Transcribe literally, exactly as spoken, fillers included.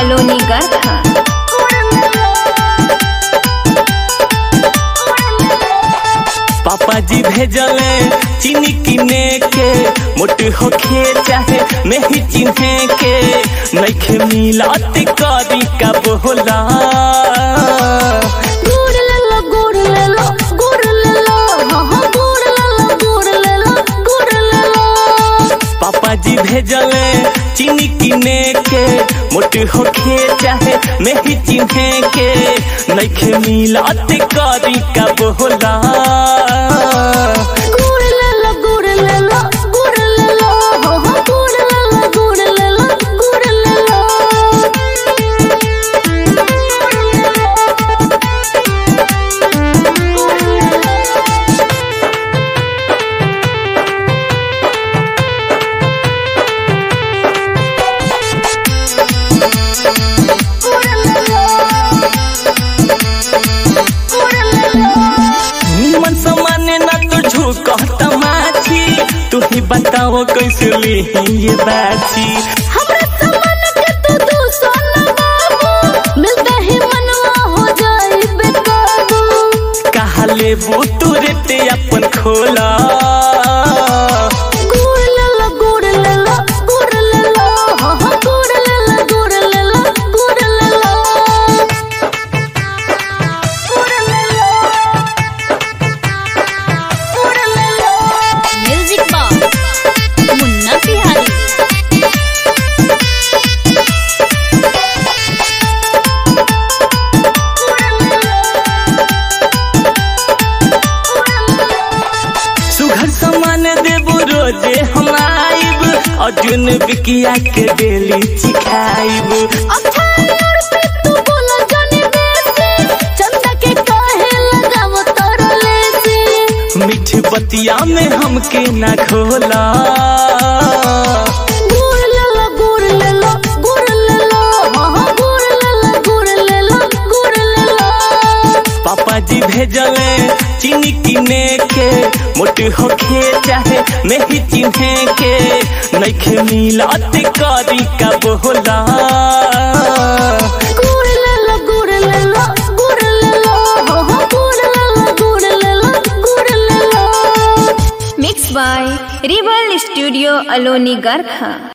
अलोनी गर्था। पापा जी भेजले चीनी किने के, मोट होखे चाहे नहीं चिन्हे के, नइखे मिलत करी का बोला। गुड़ ले लो गुड़ ले लो गुड़ ले लो, हाँ हाँ गुड़ ले लो गुड़ ले लो गुड़ ले लो। पापा जी भेजले चीनी किने के, मोट होखे चाहे नहीं चिन्हे के, नइखे मिलत करी का बोला। गुड़ ले लो गुड़ ले लो गुड़ ले लो, हाँ हाँ गुड़ ले लो गुड़ ले लो गुड़ ले लो। मन समाने ना तो झुकता माछी, तू ही बताओ कैसे ली ये बाछी। हमरा सामान के तू दू सोना बाबू, मिलता ही मनवा हो जाए बेकाबू। कहा लेबू तू रेते अपन खोला। गुड़ ले लो गुड़ ले लो गुड़ ले लो, हाँ हाँ गुड़ ले लो गुड़ ले लो गुड़ ले लो। गुड़ ले लो गुड़ ले लो। Music box Munna Bihari. सुघर सामान देबू रोजे हम आइब, अर्जुन बिकिया के डेली चिखाइब। अच्छा यार पे तू बोला जाने बेसी, चंदा के काहे लगावो तोरो लेसी। मीठ बतिया में हमके ना खोला। गुड़ ले लो गुड़ ले लो गुड़ ले लो, हाँ हाँ गुड़ ले लो गुड़ ले लो गुड़ ले लो। पापा जी भेजले चीनी किने के, मोट होखे चाहे नहीं चिन्हे के, नइखे मिलत करी का बोला। गुड़ ले लो गुड़ ले लो गुड़ ले लो, हाँ हाँ गुड़ ले लो गुड़ ले लो गुड़ ले लो। मिक्स बाय रिबल स्टूडियो अलोनी गर्था।